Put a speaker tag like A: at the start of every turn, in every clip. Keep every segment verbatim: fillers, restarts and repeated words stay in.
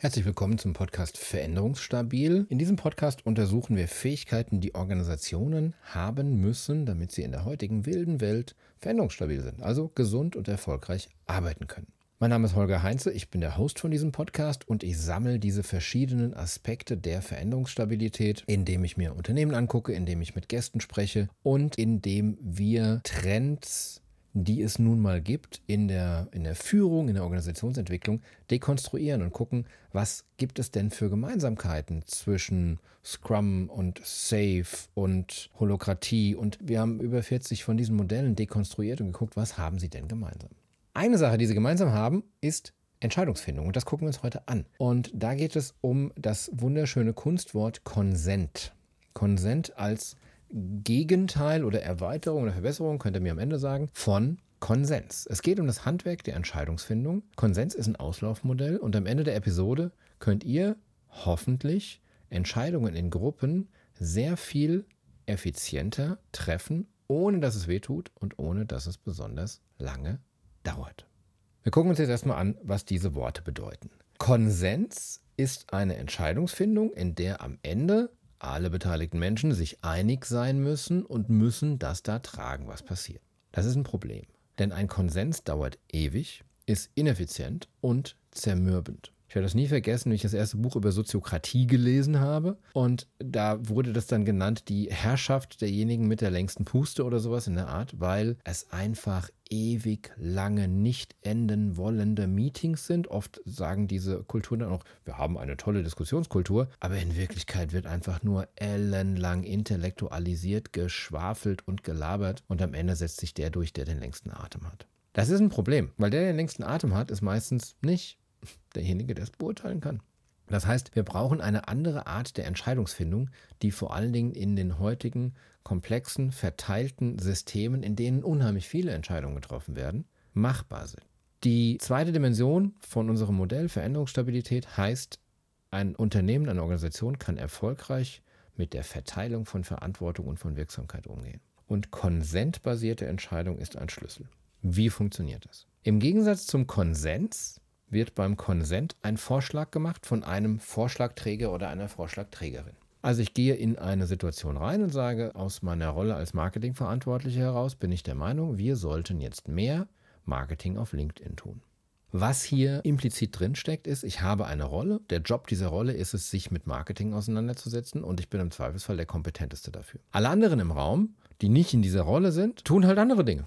A: Herzlich willkommen zum Podcast Veränderungsstabil. In diesem Podcast untersuchen wir Fähigkeiten, die Organisationen haben müssen, damit sie in der heutigen wilden Welt veränderungsstabil sind, also gesund und erfolgreich arbeiten können. Mein Name ist Holger Heinze, ich bin der Host von diesem Podcast und ich sammle diese verschiedenen Aspekte der Veränderungsstabilität, indem ich mir Unternehmen angucke, indem ich mit Gästen spreche und indem wir Trends, die es nun mal gibt, in der, in der Führung, in der Organisationsentwicklung, dekonstruieren und gucken, was gibt es denn für Gemeinsamkeiten zwischen Scrum und Safe und Holokratie. Und wir haben über vierzig von diesen Modellen dekonstruiert und geguckt, was haben sie denn gemeinsam. Eine Sache, die sie gemeinsam haben, ist Entscheidungsfindung. Und das gucken wir uns heute an. Und da geht es um das wunderschöne Kunstwort Konsent. Konsent als Gegenteil oder Erweiterung oder Verbesserung, könnt ihr mir am Ende sagen, von Konsens. Es geht um das Handwerk der Entscheidungsfindung. Konsens ist ein Auslaufmodell und am Ende der Episode könnt ihr hoffentlich Entscheidungen in Gruppen sehr viel effizienter treffen, ohne dass es wehtut und ohne dass es besonders lange dauert. Wir gucken uns jetzt erstmal an, was diese Worte bedeuten. Konsens ist eine Entscheidungsfindung, in der am Ende alle beteiligten Menschen sich einig sein müssen und müssen das da tragen, was passiert. Das ist ein Problem, denn ein Konsens dauert ewig, ist ineffizient und zermürbend. Ich werde das nie vergessen, wie ich das erste Buch über Soziokratie gelesen habe und da wurde das dann genannt, die Herrschaft derjenigen mit der längsten Puste oder sowas in der Art, weil es einfach ewig lange nicht enden wollende Meetings sind. Oft sagen diese Kulturen dann auch, wir haben eine tolle Diskussionskultur, aber in Wirklichkeit wird einfach nur ellenlang intellektualisiert, geschwafelt und gelabert und am Ende setzt sich der durch, der den längsten Atem hat. Das ist ein Problem, weil der, der den längsten Atem hat, ist meistens nicht derjenige, der es beurteilen kann. Das heißt, wir brauchen eine andere Art der Entscheidungsfindung, die vor allen Dingen in den heutigen komplexen, verteilten Systemen, in denen unheimlich viele Entscheidungen getroffen werden, machbar sind. Die zweite Dimension von unserem Modell Veränderungsstabilität heißt, ein Unternehmen, eine Organisation kann erfolgreich mit der Verteilung von Verantwortung und von Wirksamkeit umgehen. Und konsentbasierte Entscheidung ist ein Schlüssel. Wie funktioniert das? Im Gegensatz zum Konsens wird beim Konsent ein Vorschlag gemacht von einem Vorschlagträger oder einer Vorschlagträgerin. Also ich gehe in eine Situation rein und sage, aus meiner Rolle als Marketingverantwortlicher heraus bin ich der Meinung, wir sollten jetzt mehr Marketing auf LinkedIn tun. Was hier implizit drinsteckt ist, ich habe eine Rolle. Der Job dieser Rolle ist es, sich mit Marketing auseinanderzusetzen und ich bin im Zweifelsfall der Kompetenteste dafür. Alle anderen im Raum, die nicht in dieser Rolle sind, tun halt andere Dinge.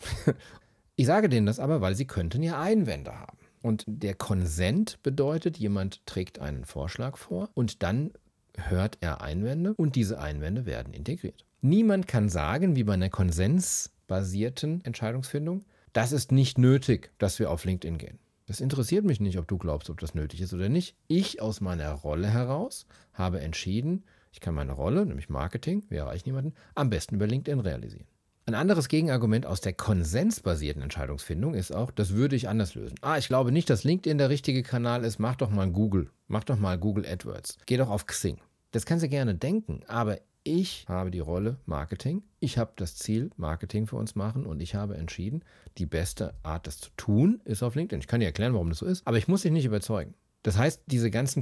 A: Ich sage denen das aber, weil sie könnten ja Einwände haben. Und der Konsent bedeutet, jemand trägt einen Vorschlag vor und dann hört er Einwände und diese Einwände werden integriert. Niemand kann sagen, wie bei einer konsensbasierten Entscheidungsfindung, das ist nicht nötig, dass wir auf LinkedIn gehen. Das interessiert mich nicht, ob du glaubst, ob das nötig ist oder nicht. Ich aus meiner Rolle heraus habe entschieden, ich kann meine Rolle, nämlich Marketing, wir erreichen niemanden, am besten über LinkedIn realisieren. Ein anderes Gegenargument aus der konsensbasierten Entscheidungsfindung ist auch, das würde ich anders lösen. Ah, ich glaube nicht, dass LinkedIn der richtige Kanal ist. Mach doch mal Google. Mach doch mal Google AdWords. Geh doch auf Xing. Das kannst du gerne denken, aber ich habe die Rolle Marketing. Ich habe das Ziel, Marketing für uns machen und ich habe entschieden, die beste Art, das zu tun, ist auf LinkedIn. Ich kann dir erklären, warum das so ist, aber ich muss dich nicht überzeugen. Das heißt, diese ganzen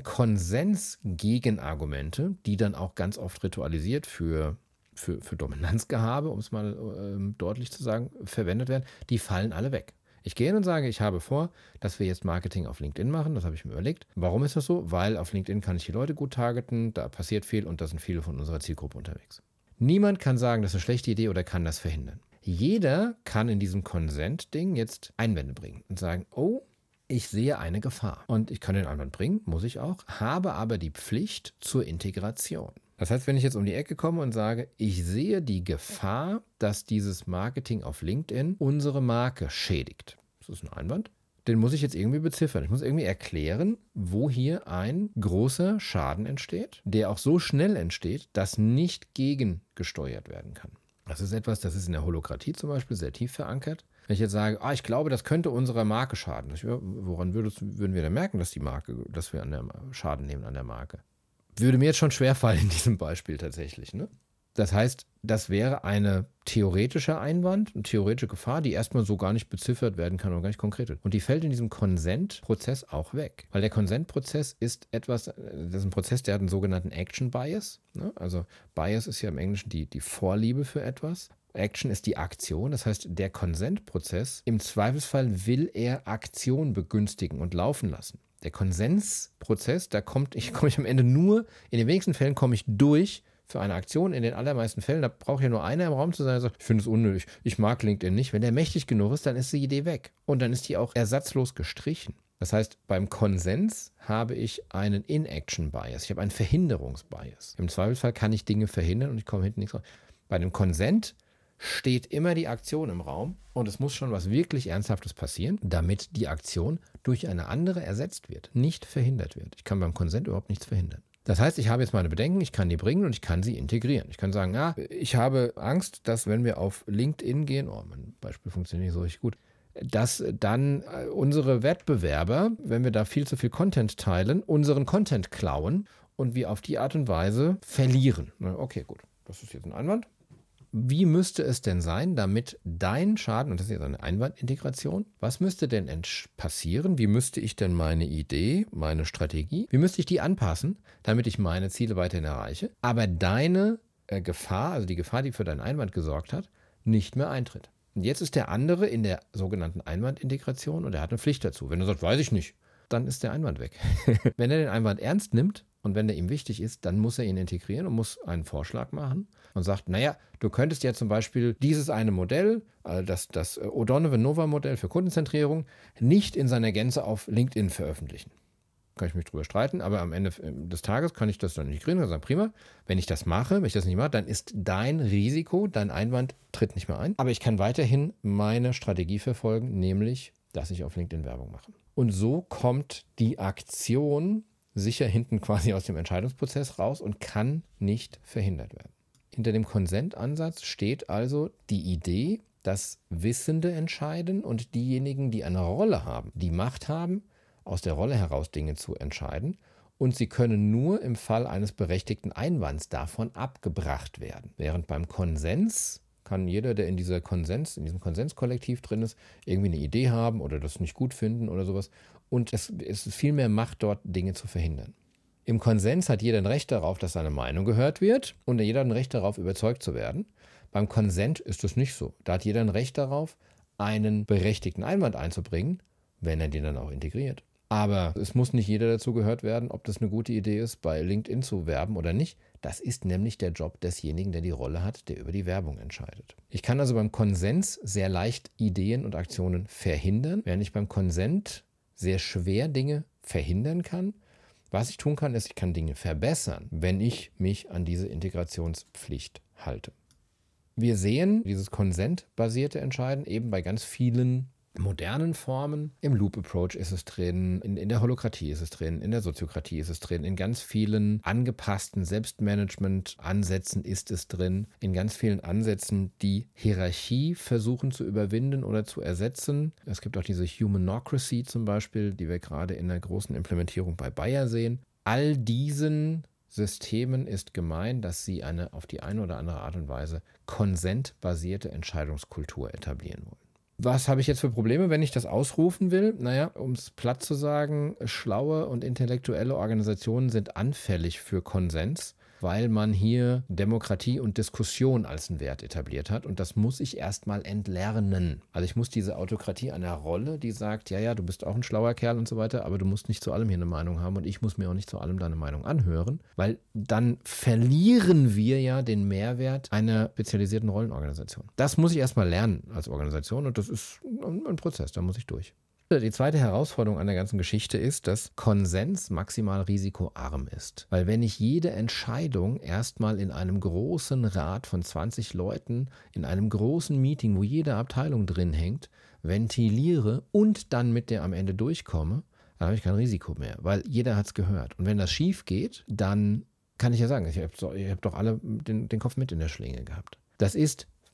A: Konsens-Gegenargumente, die dann auch ganz oft ritualisiert für Für, für Dominanzgehabe, um es mal ähm, deutlich zu sagen, verwendet werden, die fallen alle weg. Ich gehe hin und sage, ich habe vor, dass wir jetzt Marketing auf LinkedIn machen. Das habe ich mir überlegt. Warum ist das so? Weil auf LinkedIn kann ich die Leute gut targeten, da passiert viel und da sind viele von unserer Zielgruppe unterwegs. Niemand kann sagen, das ist eine schlechte Idee oder kann das verhindern. Jeder kann in diesem Consent-Ding jetzt Einwände bringen und sagen, oh, ich sehe eine Gefahr. Und ich kann den Einwand bringen, muss ich auch, habe aber die Pflicht zur Integration. Das heißt, wenn ich jetzt um die Ecke komme und sage, ich sehe die Gefahr, dass dieses Marketing auf LinkedIn unsere Marke schädigt. Das ist ein Einwand. Den muss ich jetzt irgendwie beziffern. Ich muss irgendwie erklären, wo hier ein großer Schaden entsteht, der auch so schnell entsteht, dass nicht gegengesteuert werden kann. Das ist etwas, das ist in der Holokratie zum Beispiel sehr tief verankert. Wenn ich jetzt sage, ah, ich glaube, das könnte unserer Marke schaden. Ich, woran würdest, würden wir denn merken, dass die Marke, dass wir an der Schaden nehmen an der Marke? Würde mir jetzt schon schwerfallen in diesem Beispiel tatsächlich, ne? Das heißt, das wäre eine theoretische Einwand, eine theoretische Gefahr, die erstmal so gar nicht beziffert werden kann oder gar nicht konkret wird. Und die fällt in diesem Consent-Prozess auch weg. Weil der Consent-Prozess ist etwas, das ist ein Prozess, der hat einen sogenannten Action Bias. Ne? Also Bias ist ja im Englischen die, die Vorliebe für etwas. Action ist die Aktion, das heißt, der Consent-Prozess, im Zweifelsfall will er Aktion begünstigen und laufen lassen. Der Konsensprozess, da kommt ich, komme ich am Ende nur, in den wenigsten Fällen komme ich durch für eine Aktion. In den allermeisten Fällen, da braucht ja nur einer im Raum zu sein, der sagt, ich finde es unnötig, ich mag LinkedIn nicht. Wenn der mächtig genug ist, dann ist die Idee weg. Und dann ist die auch ersatzlos gestrichen. Das heißt, beim Konsens habe ich einen In-Action-Bias. Ich habe einen Verhinderungsbias. Im Zweifelsfall kann ich Dinge verhindern und ich komme hinten nichts raus. Bei dem Consent steht immer die Aktion im Raum und es muss schon was wirklich Ernsthaftes passieren, damit die Aktion durch eine andere ersetzt wird, nicht verhindert wird. Ich kann beim Consent überhaupt nichts verhindern. Das heißt, ich habe jetzt meine Bedenken, ich kann die bringen und ich kann sie integrieren. Ich kann sagen, ah, ich habe Angst, dass wenn wir auf LinkedIn gehen, oh, mein Beispiel funktioniert nicht so richtig gut, dass dann unsere Wettbewerber, wenn wir da viel zu viel Content teilen, unseren Content klauen und wir auf die Art und Weise verlieren. Okay, gut, das ist jetzt ein Einwand. Wie müsste es denn sein, damit dein Schaden, und das ist jetzt eine Einwandintegration, was müsste denn passieren? Wie müsste ich denn meine Idee, meine Strategie, wie müsste ich die anpassen, damit ich meine Ziele weiterhin erreiche, aber deine äh, Gefahr, also die Gefahr, die für deinen Einwand gesorgt hat, nicht mehr eintritt? Und jetzt ist der andere in der sogenannten Einwandintegration und er hat eine Pflicht dazu. Wenn er sagt, weiß ich nicht, dann ist der Einwand weg. Wenn er den Einwand ernst nimmt und wenn der ihm wichtig ist, dann muss er ihn integrieren und muss einen Vorschlag machen und sagt, naja, du könntest ja zum Beispiel dieses eine Modell, das, das O'Donovan-Nova-Modell für Kundenzentrierung, nicht in seiner Gänze auf LinkedIn veröffentlichen. Kann ich mich drüber streiten, aber am Ende des Tages kann ich das dann integrieren und sagen, prima, wenn ich das mache, wenn ich das nicht mache, dann ist dein Risiko, dein Einwand tritt nicht mehr ein. Aber ich kann weiterhin meine Strategie verfolgen, nämlich, dass ich auf LinkedIn Werbung mache. Und so kommt die Aktion sicher hinten quasi aus dem Entscheidungsprozess raus und kann nicht verhindert werden. Hinter dem Consent-Ansatz steht also die Idee, dass Wissende entscheiden und diejenigen, die eine Rolle haben, die Macht haben, aus der Rolle heraus Dinge zu entscheiden und sie können nur im Fall eines berechtigten Einwands davon abgebracht werden. Während beim Konsens kann jeder, der in dieser Konsens, in diesem Konsenskollektiv drin ist, irgendwie eine Idee haben oder das nicht gut finden oder sowas und es, es ist viel mehr Macht dort, Dinge zu verhindern. Im Konsens hat jeder ein Recht darauf, dass seine Meinung gehört wird und jeder hat ein Recht darauf, überzeugt zu werden. Beim Consent ist das nicht so. Da hat jeder ein Recht darauf, einen berechtigten Einwand einzubringen, wenn er den dann auch integriert. Aber es muss nicht jeder dazu gehört werden, ob das eine gute Idee ist, bei LinkedIn zu werben oder nicht. Das ist nämlich der Job desjenigen, der die Rolle hat, der über die Werbung entscheidet. Ich kann also beim Konsens sehr leicht Ideen und Aktionen verhindern, während ich beim Consent sehr schwer Dinge verhindern kann. Was ich tun kann, ist, ich kann Dinge verbessern, wenn ich mich an diese Integrationspflicht halte. Wir sehen dieses Consent-basierte Entscheiden eben bei ganz vielen modernen Formen. Im Loop-Approach ist es drin, in, in der Holokratie ist es drin, in der Soziokratie ist es drin, in ganz vielen angepassten Selbstmanagement-Ansätzen ist es drin, in ganz vielen Ansätzen, die Hierarchie versuchen zu überwinden oder zu ersetzen. Es gibt auch diese Humanocracy zum Beispiel, die wir gerade in der großen Implementierung bei Bayer sehen. All diesen Systemen ist gemein, dass sie eine auf die eine oder andere Art und Weise konsentbasierte Entscheidungskultur etablieren wollen. Was habe ich jetzt für Probleme, wenn ich das ausrufen will? Naja, um es platt zu sagen, schlaue und intellektuelle Organisationen sind anfällig für Konsens, weil man hier Demokratie und Diskussion als einen Wert etabliert hat. Und das muss ich erstmal entlernen. Also ich muss diese Autokratie einer Rolle, die sagt, ja, ja, du bist auch ein schlauer Kerl und so weiter, aber du musst nicht zu allem hier eine Meinung haben und ich muss mir auch nicht zu allem deine Meinung anhören, weil dann verlieren wir ja den Mehrwert einer spezialisierten Rollenorganisation. Das muss ich erstmal lernen als Organisation und das ist ein Prozess, da muss ich durch. Die zweite Herausforderung an der ganzen Geschichte ist, dass Konsens maximal risikoarm ist. Weil wenn ich jede Entscheidung erstmal in einem großen Rat von zwanzig Leuten, in einem großen Meeting, wo jede Abteilung drin hängt, ventiliere und dann mit der am Ende durchkomme, dann habe ich kein Risiko mehr, weil jeder hat es gehört. Und wenn das schief geht, dann kann ich ja sagen, ich habe hab doch alle den, den Kopf mit in der Schlinge gehabt. Das ist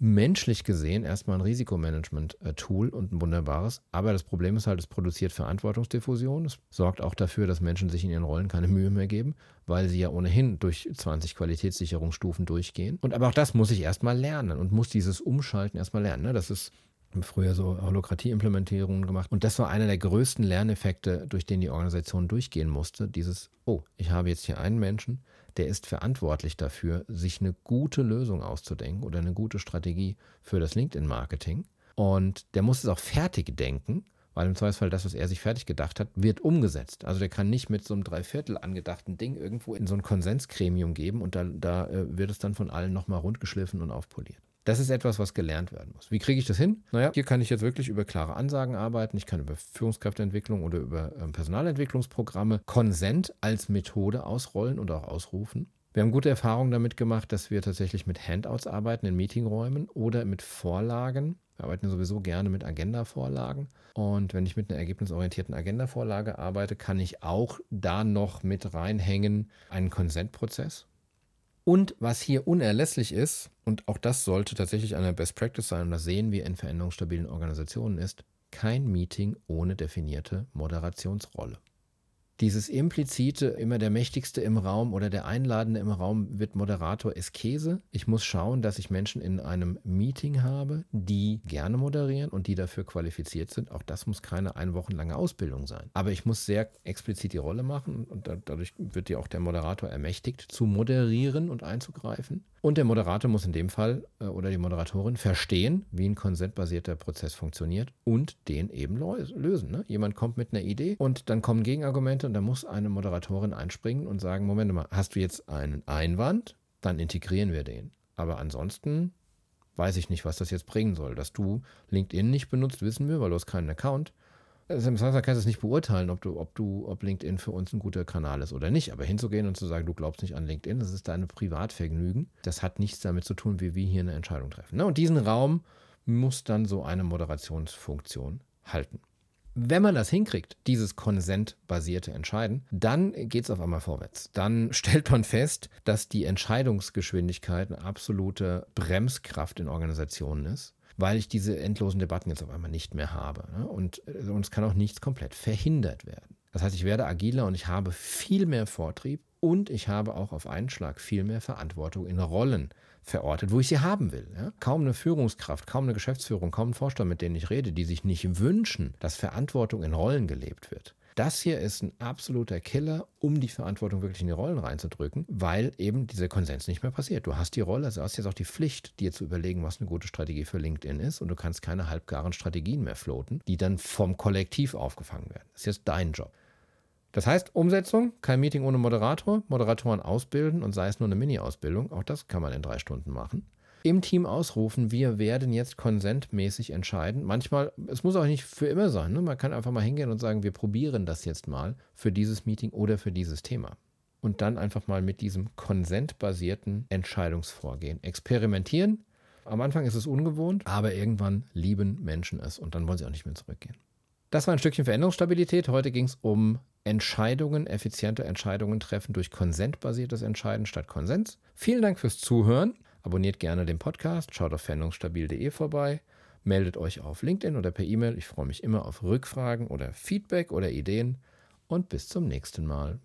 A: menschlich gesehen erstmal ein Risikomanagement-Tool und ein wunderbares. Aber das Problem ist halt, es produziert Verantwortungsdiffusion. Es sorgt auch dafür, dass Menschen sich in ihren Rollen keine Mühe mehr geben, weil sie ja ohnehin durch zwanzig Qualitätssicherungsstufen durchgehen. Und aber auch das muss ich erstmal lernen und muss dieses Umschalten erstmal lernen. Ne? Das ist früher so Holokratie-Implementierungen gemacht. Und das war einer der größten Lerneffekte, durch den die Organisation durchgehen musste. Dieses, oh, ich habe jetzt hier einen Menschen, der ist verantwortlich dafür, sich eine gute Lösung auszudenken oder eine gute Strategie für das LinkedIn-Marketing. Und der muss es auch fertig denken, weil im Zweifelsfall das, was er sich fertig gedacht hat, wird umgesetzt. Also der kann nicht mit so einem Dreiviertel angedachten Ding irgendwo in so ein Konsensgremium geben und da, da äh, wird es dann von allen nochmal rundgeschliffen und aufpoliert. Das ist etwas, was gelernt werden muss. Wie kriege ich das hin? Naja, hier kann ich jetzt wirklich über klare Ansagen arbeiten. Ich kann über Führungskräfteentwicklung oder über ähm, Personalentwicklungsprogramme Konsent als Methode ausrollen und auch ausrufen. Wir haben gute Erfahrungen damit gemacht, dass wir tatsächlich mit Handouts arbeiten in Meetingräumen oder mit Vorlagen. Wir arbeiten sowieso gerne mit Agenda-Vorlagen. Und wenn ich mit einer ergebnisorientierten Agenda-Vorlage arbeite, kann ich auch da noch mit reinhängen einen Konsentprozess. Und was hier unerlässlich ist, und auch das sollte tatsächlich eine Best Practice sein, und das sehen wir in veränderungsstabilen Organisationen, ist kein Meeting ohne definierte Moderationsrolle. Dieses implizite, immer der Mächtigste im Raum oder der Einladende im Raum wird Moderator, ist Käse. Ich muss schauen, dass ich Menschen in einem Meeting habe, die gerne moderieren und die dafür qualifiziert sind. Auch das muss keine ein Wochen lange Ausbildung sein. Aber ich muss sehr explizit die Rolle machen und dadurch wird ja auch der Moderator ermächtigt, zu moderieren und einzugreifen. Und der Moderator muss in dem Fall oder die Moderatorin verstehen, wie ein konsentbasierter Prozess funktioniert und den eben lösen. Ne? Jemand kommt mit einer Idee und dann kommen Gegenargumente und da muss eine Moderatorin einspringen und sagen, Moment mal, hast du jetzt einen Einwand? Dann integrieren wir den. Aber ansonsten weiß ich nicht, was das jetzt bringen soll. Dass du LinkedIn nicht benutzt, wissen wir, weil du hast keinen Account. Also im Zweifel kannst du es nicht beurteilen, ob du, ob du, ob LinkedIn für uns ein guter Kanal ist oder nicht. Aber hinzugehen und zu sagen, du glaubst nicht an LinkedIn, das ist dein Privatvergnügen. Das hat nichts damit zu tun, wie wir hier eine Entscheidung treffen. Und diesen Raum muss dann so eine Moderationsfunktion halten. Wenn man das hinkriegt, dieses konsentbasierte Entscheiden, dann geht es auf einmal vorwärts. Dann stellt man fest, dass die Entscheidungsgeschwindigkeit eine absolute Bremskraft in Organisationen ist, weil ich diese endlosen Debatten jetzt auf einmal nicht mehr habe. Und, und es kann auch nichts komplett verhindert werden. Das heißt, ich werde agiler und ich habe viel mehr Vortrieb und ich habe auch auf einen Schlag viel mehr Verantwortung in Rollen verortet, wo ich sie haben will. Ja? Kaum eine Führungskraft, kaum eine Geschäftsführung, kaum ein Vorstand, mit denen ich rede, die sich nicht wünschen, dass Verantwortung in Rollen gelebt wird. Das hier ist ein absoluter Killer, um die Verantwortung wirklich in die Rollen reinzudrücken, weil eben dieser Konsens nicht mehr passiert. Du hast die Rolle, also hast jetzt auch die Pflicht, dir zu überlegen, was eine gute Strategie für LinkedIn ist und du kannst keine halbgaren Strategien mehr floaten, die dann vom Kollektiv aufgefangen werden. Das ist jetzt dein Job. Das heißt, Umsetzung, kein Meeting ohne Moderator, Moderatoren ausbilden und sei es nur eine Mini-Ausbildung, auch das kann man in drei Stunden machen. Im Team ausrufen, wir werden jetzt konsentmäßig entscheiden. Manchmal, es muss auch nicht für immer sein, ne? Man kann einfach mal hingehen und sagen, wir probieren das jetzt mal für dieses Meeting oder für dieses Thema. Und dann einfach mal mit diesem konsentbasierten Entscheidungsvorgehen experimentieren. Am Anfang ist es ungewohnt, aber irgendwann lieben Menschen es und dann wollen sie auch nicht mehr zurückgehen. Das war ein Stückchen Veränderungsstabilität. Heute ging es um Entscheidungen, effiziente Entscheidungen treffen durch konsentbasiertes Entscheiden statt Konsens. Vielen Dank fürs Zuhören. Abonniert gerne den Podcast, schaut auf veränderungsstabil punkt de vorbei, meldet euch auf LinkedIn oder per E-Mail. Ich freue mich immer auf Rückfragen oder Feedback oder Ideen und bis zum nächsten Mal.